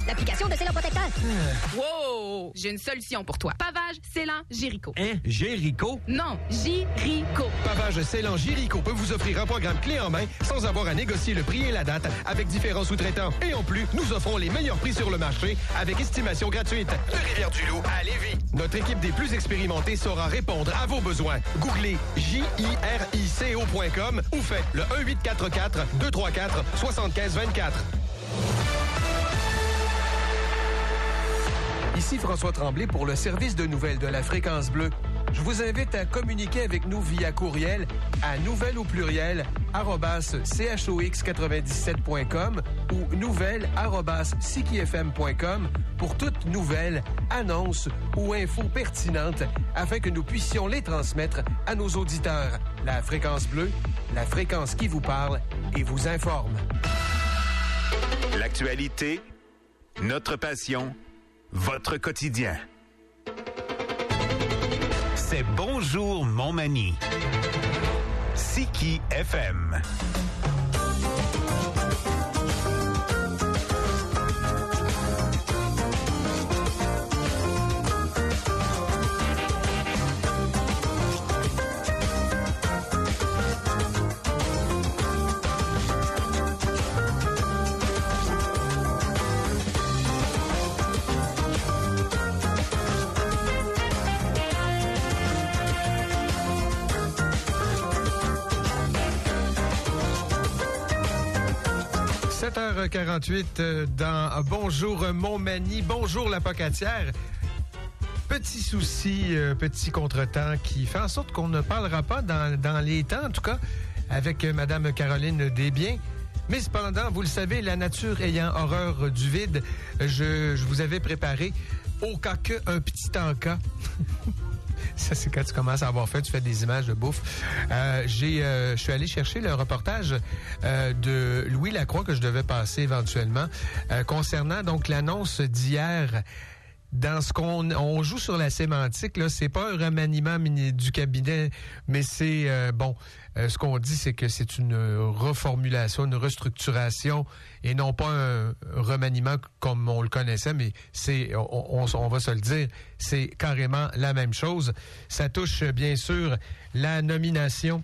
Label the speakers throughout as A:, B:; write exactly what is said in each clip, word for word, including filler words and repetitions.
A: l'application de Célan Protecteur.
B: Wow! J'ai une solution pour toi. Pavage Célan Jéricho.
C: Hein? Jéricho?
B: Non, Jéricho.
D: Pavage Célan Jéricho peut vous offrir un programme clé en main sans avoir à négocier le prix et la date avec différents sous-traitants. Et en plus, nous offrons les meilleurs prix sur le marché avec estimation gratuite. De Rivière-du-Loup à Lévis. Notre équipe des plus expérimentés saura répondre à vos besoins. Googlez J I R I C O point com ou faites le un huit quatre quatre deux trois quatre sept cinq deux quatre. Ici François Tremblay pour le service de nouvelles de la Fréquence Bleue. Je vous invite à communiquer avec nous via courriel à nouvelles au pluriel arobase c h o x quatre-vingt-dix-sept point com ou nouvelles arobase c k f m point com pour toute nouvelle, annonce ou info pertinente afin que nous puissions les transmettre à nos auditeurs. La Fréquence Bleue, la fréquence qui vous parle et vous informe.
E: L'actualité, notre passion, votre quotidien. C'est Bonjour Montmagny. Siki F M.
D: sept heures quarante-huit dans Bonjour Montmagny. Bonjour la Pocatière. Petit souci, euh, petit contretemps qui fait en sorte qu'on ne parlera pas dans, dans les temps, en tout cas, avec Madame Caroline Desbiens. Mais cependant, vous le savez, la nature ayant horreur du vide, je, je vous avais préparé au cas que un petit encas. Ça, c'est quand tu commences à avoir fait, tu fais des images de bouffe. Euh, j'ai, euh, je suis allé chercher le reportage euh, de Louis Lacroix que je devais passer éventuellement euh, concernant donc l'annonce d'hier. Dans ce qu'on on joue sur la sémantique, là, c'est pas un remaniement du cabinet, mais c'est euh, bon. Euh, ce qu'on dit, c'est que c'est une reformulation, une restructuration, et non pas un remaniement comme on le connaissait, mais c'est, on, on, on va se le dire, c'est carrément la même chose. Ça touche bien sûr la nomination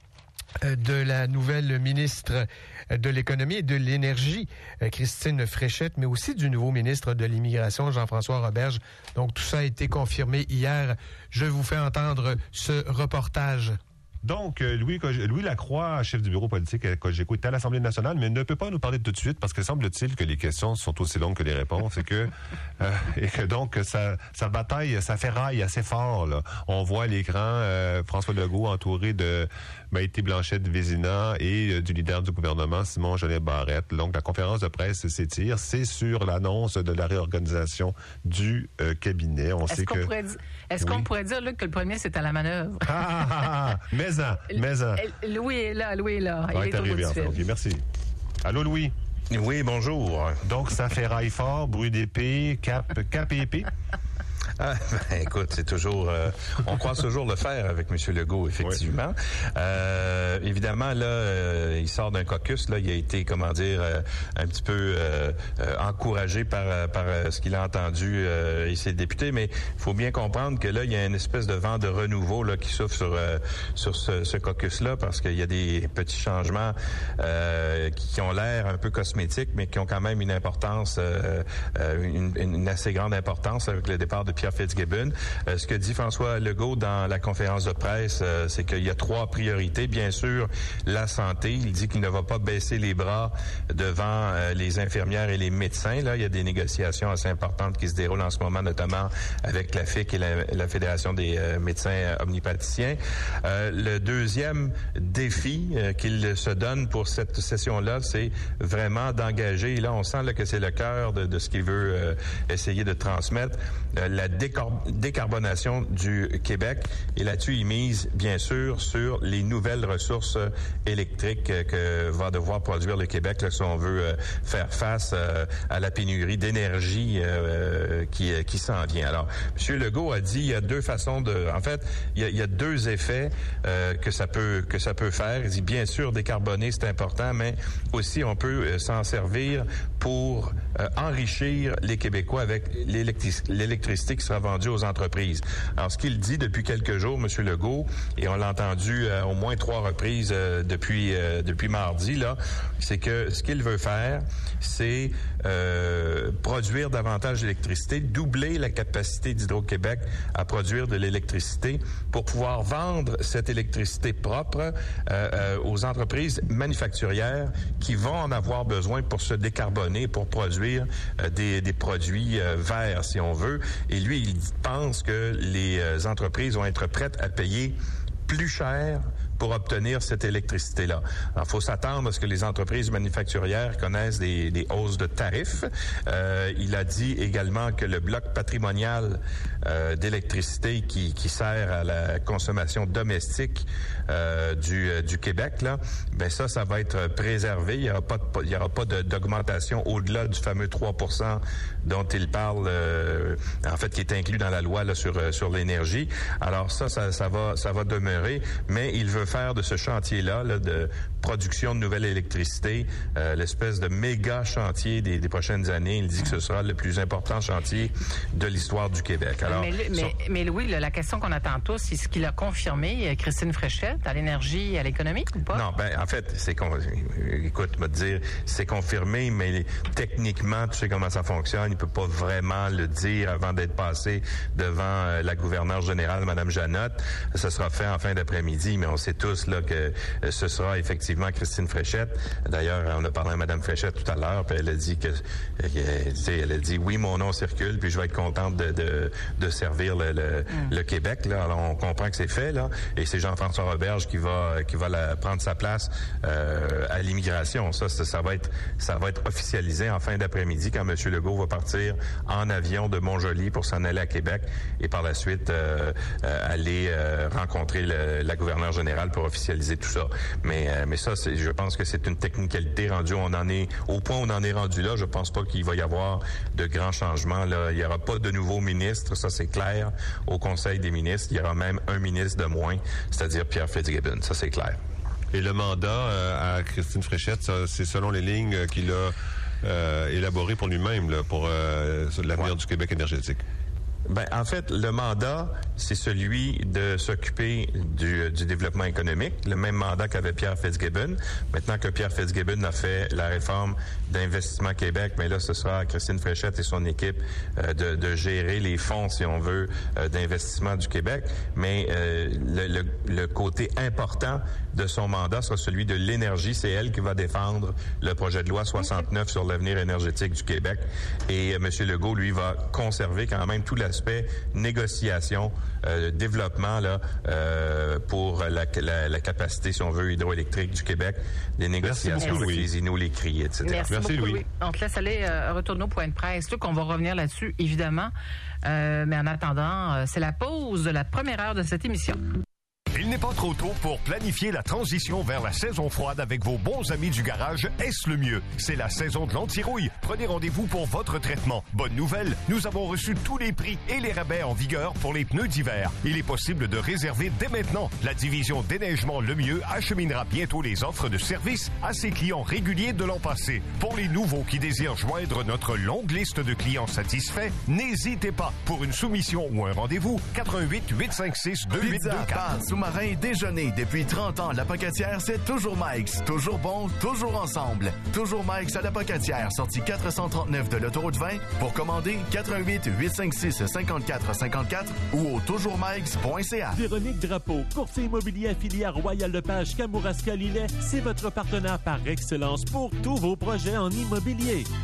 D: de la nouvelle ministre de l'Économie et de l'Énergie, Christine Fréchette, mais aussi du nouveau ministre de l'Immigration, Jean-François Roberge. Donc, tout ça a été confirmé hier. Je vous fais entendre ce reportage.
F: Donc, Louis, Louis Lacroix, chef du bureau politique à Cogeco, est à l'Assemblée nationale, mais ne peut pas nous parler tout de suite parce que semble-t-il que les questions sont aussi longues que les réponses et que, euh, et que donc, sa, sa bataille, ça ferraille assez fort, là. On voit à l'écran euh, François Legault entouré de Maïté Blanchette-Vézina et euh, du leader du gouvernement, Simon Jolin Barrette. Donc, la conférence de presse s'étire. C'est sur l'annonce de la réorganisation du euh, cabinet. On
G: est-ce
F: sait
G: qu'on
F: que...
G: Pourrait, est-ce
F: oui.
G: qu'on pourrait dire là, que le premier, c'est à la manœuvre?
F: Ah, ah, ah, ah. Mais en, mais en.
G: Louis est là, Louis est là.
F: Il est arrivé enfin. OK, merci. Allô, Louis?
H: Oui, bonjour.
F: Donc, ça ferraille fort, bruit d'épée, cap, cap et épée?
H: Ah, ben, écoute, c'est toujours, euh, on croise toujours le faire avec M. Legault, effectivement. Oui. Euh, évidemment, là, euh, il sort d'un caucus, là, il a été, comment dire, euh, un petit peu euh, euh, encouragé par par euh, ce qu'il a entendu euh, et ses députés, mais il faut bien comprendre que là, il y a une espèce de vent de renouveau là qui souffle sur euh, sur ce, ce caucus-là, parce qu'il y a des petits changements euh, qui ont l'air un peu cosmétiques, mais qui ont quand même une importance, euh, une, une assez grande importance avec le départ de Pierre Fitzgibbon. Euh, ce que dit François Legault dans la conférence de presse, euh, c'est qu'il y a trois priorités. Bien sûr, la santé. Il dit qu'il ne va pas baisser les bras devant euh, les infirmières et les médecins. Là, il y a des négociations assez importantes qui se déroulent en ce moment, notamment avec la F I C et la, la Fédération des euh, médecins omnipraticiens. Euh, le deuxième défi euh, qu'il se donne pour cette session-là, c'est vraiment d'engager, et là, on sent là, que c'est le cœur de, de ce qu'il veut euh, essayer de transmettre, euh, la décar- décarbonation du Québec. Et là-dessus, il mise, bien sûr, sur les nouvelles ressources électriques que va devoir produire le Québec là, si on veut euh, faire face euh, à la pénurie d'énergie euh, qui, qui s'en vient. Alors, M. Legault a dit il y a deux façons de... En fait, il y a, il y a deux effets euh, que ça peut que ça peut faire. Il dit, bien sûr, décarboner, c'est important, mais aussi, on peut euh, s'en servir pour euh, enrichir les Québécois avec l'électric- l'électricité qui sera vendue aux entreprises. Alors, ce qu'il dit depuis quelques jours, M. Legault, et on l'a entendu euh, au moins trois reprises euh, depuis euh, depuis mardi, là, c'est que ce qu'il veut faire, c'est euh, produire davantage d'électricité, doubler la capacité d'Hydro-Québec à produire de l'électricité pour pouvoir vendre cette électricité propre euh, euh, aux entreprises manufacturières qui vont en avoir besoin pour se décarboner, pour produire euh, des, des produits euh, verts, si on veut. Et lui, il pense que les euh, entreprises vont être prêtes à payer plus cher pour obtenir cette électricité-là. Alors, il faut s'attendre à ce que les entreprises manufacturières connaissent des, des hausses de tarifs. Euh, il a dit également que le bloc patrimonial euh, d'électricité qui, qui sert à la consommation domestique euh, du, euh, du Québec, là, ben ça, ça va être préservé. Il n'y aura pas, de, il y aura pas de, d'augmentation au-delà du fameux trois pour cent dont il parle, euh, en fait, qui est inclus dans la loi là, sur, sur l'énergie. Alors ça, ça, ça va, ça va demeurer, mais il veut faire de ce chantier-là, là, de production de nouvelle électricité, euh, l'espèce de méga chantier des, des prochaines années. Il dit que ce sera le plus important chantier de l'histoire du Québec. Alors,
G: mais, mais,
H: son...
G: mais Louis, là, la question qu'on attend tous, c'est ce qu'il a confirmé, Christine Fréchette, à l'énergie et à l'économie, ou pas?
H: Non, ben en fait, c'est con... écoute, me dire, c'est confirmé, mais techniquement, tu sais comment ça fonctionne. Il peut pas vraiment le dire avant d'être passé devant euh, la gouverneure générale, Mme Janotte. Ça sera fait en fin d'après-midi, mais on sait tous là que euh, ce sera effectivement Christine Fréchette. D'ailleurs, on a parlé à Mme Fréchette tout à l'heure, puis elle a dit que, euh, tu sais, elle a dit oui, mon nom circule, puis je vais être contente de, de, de servir le, le, mm. le Québec. Là, alors on comprend que c'est fait là, et c'est Jean-François Roberge qui va qui va la, prendre sa place euh, à l'immigration. Ça, ça, ça va être ça va être officialisé en fin d'après-midi quand M. Legault va partir en avion de Montjoly pour s'en aller à Québec et par la suite euh, euh, aller euh, rencontrer le, la gouverneure générale pour officialiser tout ça. Mais euh, mais ça, c'est, je pense que c'est une technicalité rendue. On en est au point où on en est rendu là. Je pense pas qu'il va y avoir de grands changements. Là, il y aura pas de nouveaux ministres, ça c'est clair. Au Conseil des ministres, il y aura même un ministre de moins, c'est-à-dire Pierre Fitzgibbon. Ça c'est clair.
F: Et le mandat euh, à Christine Fréchette, ça, c'est selon les lignes qu'il a euh, élaborées pour lui-même, là, pour euh, l'avenir ouais. du Québec énergétique.
H: Ben, en fait, le mandat, c'est celui de s'occuper du, du développement économique, le même mandat qu'avait Pierre Fitzgibbon. Maintenant que Pierre Fitzgibbon a fait la réforme d'Investissement Québec, mais là, ce sera à Christine Fréchette et son équipe euh, de, de gérer les fonds, si on veut, euh, d'investissement du Québec. Mais euh, le, le, le côté important de son mandat sera celui de l'énergie. C'est elle qui va défendre le projet de loi soixante-neuf sur l'avenir énergétique du Québec. Et euh, M. Legault, lui, va conserver quand même tout l'aspect négociation, euh, développement là euh, pour la, la, la capacité, si on veut, hydroélectrique du Québec, les négociations avec les Inuits, les cris, et cetera.
G: Merci, Merci beaucoup, Louis. Louis. On te laisse aller euh, retourner au point de presse. Là, qu'on va revenir là-dessus, évidemment. Euh, mais en attendant, euh, c'est la pause de la première heure de cette émission.
A: Il n'est pas trop tôt pour planifier la transition vers la saison froide avec vos bons amis du garage Est le mieux. C'est la saison de l'anti-rouille. Prenez rendez-vous pour votre traitement. Bonne nouvelle, nous avons reçu tous les prix et les rabais en vigueur pour les pneus d'hiver. Il est possible de réserver dès maintenant. La division Déneigement Le Mieux acheminera bientôt les offres de service à ses clients réguliers de l'an passé. Pour les nouveaux qui désirent joindre notre longue liste de clients satisfaits, n'hésitez pas. Pour une soumission ou un rendez-vous, quatre un huit, huit cinq six, deux huit deux quatre.
C: Sous-marin, déjeuner. Depuis trente ans, la Pocatière, c'est toujours Mike's. Toujours bon, toujours ensemble. Toujours Mike's à la Pocatière, sortie quatre cent trente-neuf de l'autoroute vingt. Pour commander, quatre un huit, huit cinq six, cinq quatre cinq quatre ou au toujours mikes point c a.
I: Véronique Drapeau, courtier immobilier affilié à Royal Lepage Kamouraska Lillet, c'est votre partenaire par excellence pour tous vos projets en immobilier.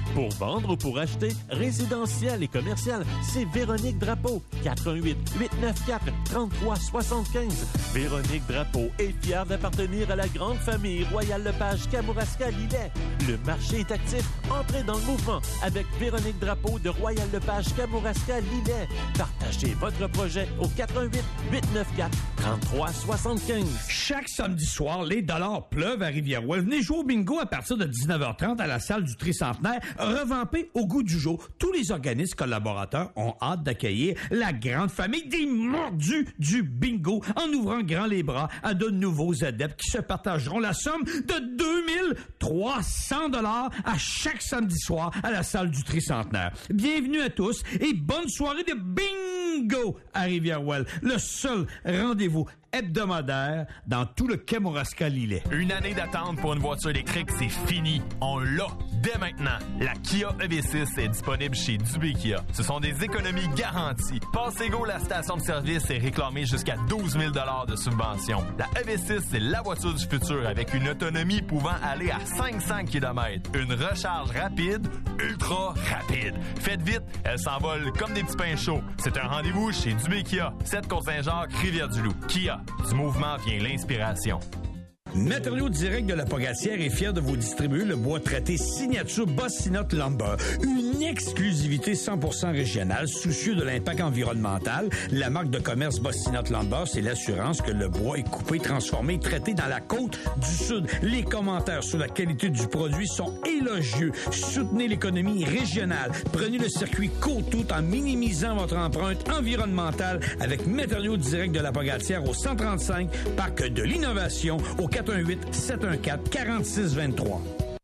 I: Pour vendre ou pour acheter, résidentiel et commercial, c'est Véronique Drapeau. quatre un huit, huit neuf quatre, trois trois sept cinq. Véronique Drapeau est fière d'appartenir à la grande famille Royal Lepage Kamouraska Lillet. Le marché est actif. Entrez dans le mouvement avec Véronique Drapeau de Royal Lepage Kamouraska Lillet. Partagez votre projet au quatre un huit, huit neuf quatre, trois trois sept cinq.
J: Chaque samedi soir, les dollars pleuvent à Rivière-Ouelle. Venez jouer au bingo à partir de dix-neuf heures trente à la salle du Tricentenaire, revampée au goût du jour. Tous les organismes collaborateurs ont hâte d'accueillir la grande famille des mordus du bingo en ouvrant grand les bras à de nouveaux adeptes qui se partageront la somme de deux mille trois cents dollars à chaque samedi soir à la salle du Tricentenaire. Bienvenue à tous et bonne soirée de bingo à Rivière-Ouelle, le seul rendez-vous hebdomadaire dans tout le Kamouraska Lillet.
K: Une année d'attente pour une voiture électrique, c'est fini. On l'a dès maintenant. La Kia E V six est disponible chez Dubé Kia. Ce sont des économies garanties. Passez-go la station de service et réclamez jusqu'à douze mille dollars de subvention. La E V six, c'est la voiture du futur avec une autonomie pouvant aller à cinq cents kilomètres. Une recharge rapide, ultra rapide. Faites vite, elle s'envole comme des petits pains chauds. C'est un rendez-vous chez Dubé Kia, sept Côte-Saint-Jacques, Rivière-du-Loup. Kia. Du mouvement vient l'inspiration.
J: Matériaux Direct de la Pocatière est fier de vous distribuer le bois traité signature Bossinotte Lumber. Une exclusivité cent pour cent régionale, soucieux de l'impact environnemental. La marque de commerce Bossinotte Lumber, c'est l'assurance que le bois est coupé, transformé, traité dans la côte du Sud. Les commentaires sur la qualité du produit sont élogieux. Soutenez l'économie régionale. Prenez le circuit côte tout en minimisant votre empreinte environnementale avec Matériaux Direct de la Pocatière au cent trente-cinq, Parc de l'Innovation, au quatre un huit, sept un quatre, quatre six deux trois.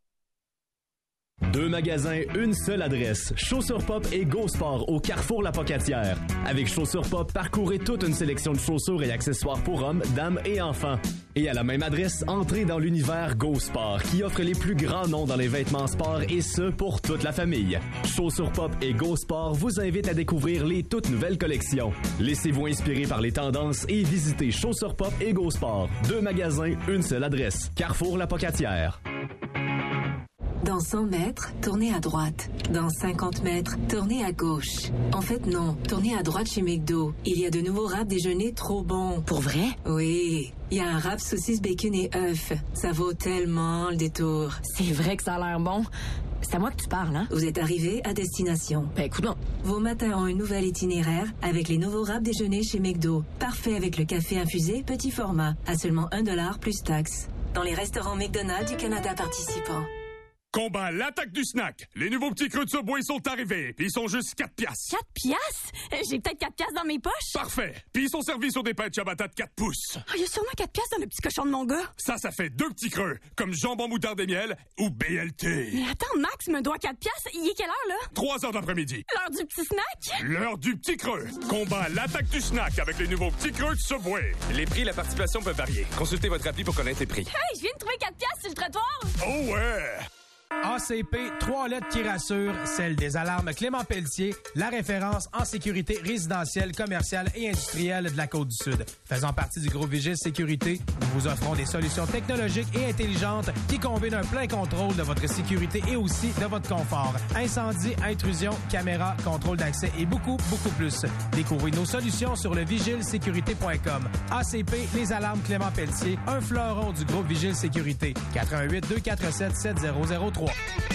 L: Deux magasins, une seule adresse. Chaussures Pop et Go Sport au Carrefour La Pocatière. Avec Chaussures Pop, parcourez toute une sélection de chaussures et accessoires pour hommes, dames et enfants. Et à la même adresse, entrez dans l'univers Go Sport qui offre les plus grands noms dans les vêtements sport et ce, pour toute la famille. Chaussures Pop et Go Sport vous invitent à découvrir les toutes nouvelles collections. Laissez-vous inspirer par les tendances et visitez Chaussures Pop et Go Sport. Deux magasins, une seule adresse. Carrefour La Pocatière.
M: Dans cent mètres, tournez à droite. Dans cinquante mètres, tournez à gauche. En fait, non. Tournez à droite chez McDo. Il y a de nouveaux wraps déjeuner trop bons.
N: Pour vrai?
M: Oui. Il y a un wrap saucisse, bacon et œufs. Ça vaut tellement le détour.
N: C'est vrai que ça a l'air bon. C'est à moi que tu parles, hein?
M: Vous êtes arrivé à destination.
N: Ben, écoute, non.
M: Vos matins ont un nouvel itinéraire avec les nouveaux wraps déjeuner chez McDo. Parfait avec le café infusé petit format. À seulement un dollar plus taxes. Dans les restaurants McDonald's du Canada participants.
O: Combat l'attaque du snack. Les nouveaux petits creux de Subway sont arrivés, puis ils sont juste quatre piastres.
N: quatre piastres? J'ai peut-être quatre piastres dans mes poches.
O: Parfait. Puis ils sont servis sur des pâtes ciabatta de quatre pouces.
N: Il oh, y a sûrement quatre piastres dans le petit cochon de mon gars.
O: Ça, ça fait deux petits creux, comme jambon moutarde et miel ou B L T.
N: Mais attends, Max me doit quatre piastres. Il est quelle heure, là?
O: trois heures d'après-midi.
N: L'heure du petit snack?
O: L'heure du petit creux. Combat l'attaque du snack avec les nouveaux petits creux de Subway.
P: Les prix et la participation peuvent varier. Consultez votre appli pour connaître les prix.
N: Hey, je viens de trouver quatre piastres sur le trottoir.
O: Oh ouais!
Q: A C P, trois lettres qui rassurent, celle des alarmes Clément Pelletier, la référence en sécurité résidentielle, commerciale et industrielle de la Côte-du-Sud. Faisant partie du groupe Vigile Sécurité, nous vous offrons des solutions technologiques et intelligentes qui combinent un plein contrôle de votre sécurité et aussi de votre confort. Incendie, intrusion, caméra, contrôle d'accès et beaucoup, beaucoup plus. Découvrez nos solutions sur le vigile sécurité point com. A C P, les alarmes Clément Pelletier, un fleuron du groupe Vigile Sécurité. quatre un huit, deux quatre sept, sept zéro zéro trois.